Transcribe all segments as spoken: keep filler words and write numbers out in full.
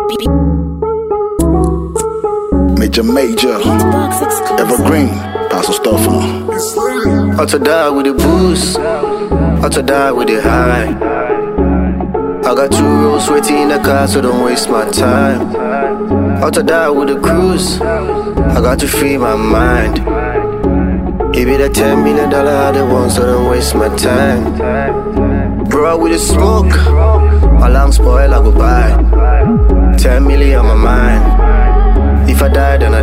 Major, major, evergreen, pass some stuff on. How to die with the booze, how to die with the high. I got two rolls waiting in the car, so don't waste my time. How to die with the cruise, I got to free my mind. Give it a ten million dollar other one, so don't waste my time. Bro, with the smoke, my lungs spoil, I go buy ten million on my mind. If I die, then I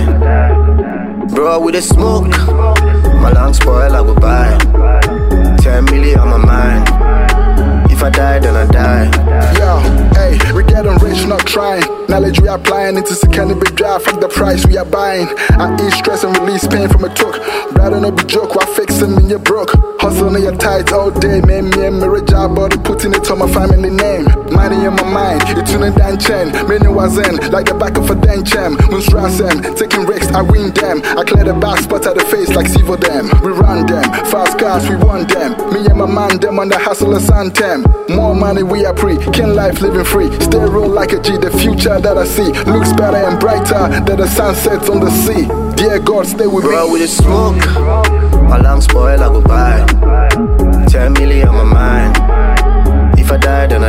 die. Bro, with the smoke, my lungs spoil, I go buy ten million on my mind. If I die, then I die. Yo, hey, we getting rich, not trying. Knowledge we applying into second big drive. Fuck the price we are buying. I eat stress and release pain from a took. Rather not be joke, while fixing when you're broke. Hustling your tights all day, man, me and my job body putting it on my family name. Money in my mind, you tuning down chain. Many was in, like the back of a dang jam. Moonstrasem, taking risks, I win them. I clear the back spot at the face like Sivo them. We run them, fast cars, we want them. Me and my man, them on the hustle of Santem. More money we are pre, kin life living free. Stay real like a G, the future that I see looks better and brighter than the sunsets on the sea. Dear God, stay with Bro, me. Bro, with the smoke, my lungs spoil, I go buy ten million on my mind. If I die, then I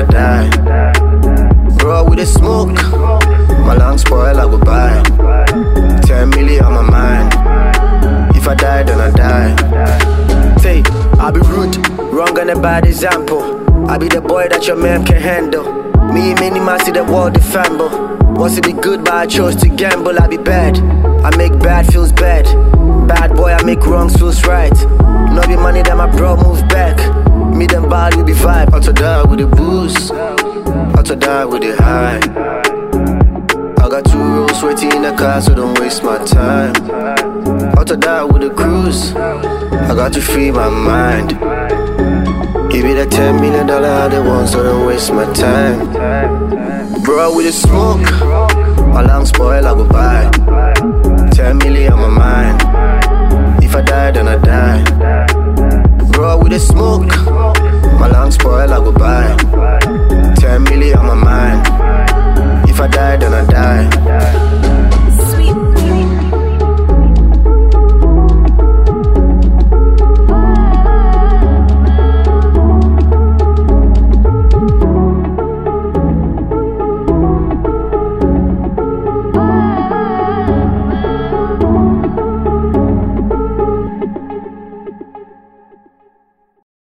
die. Bro, with the smoke, my lungs spoil, I go buy ten million on my mind. If I die, then I die. Say, I be rude, wrong and a bad example. I be the boy that your man can handle. Me and many man see the world defamble. Wants to be good, but I chose to gamble. I be bad, I make bad feels bad. Bad boy, I make wrongs feels right. No be money that my bro move back. Me them bad, we be vibe. How to die with the booze, how to die with the high. I got two rolls waiting in the car, so don't waste my time. How to die with the cruise, I got to free my mind. Give it a ten million dollar other one, so don't waste my time. Bro, with the smoke, my lungs spoil, I go buy ten million on my mind. If I die, then I die. Bro, with the smoke, my lungs spoil, I go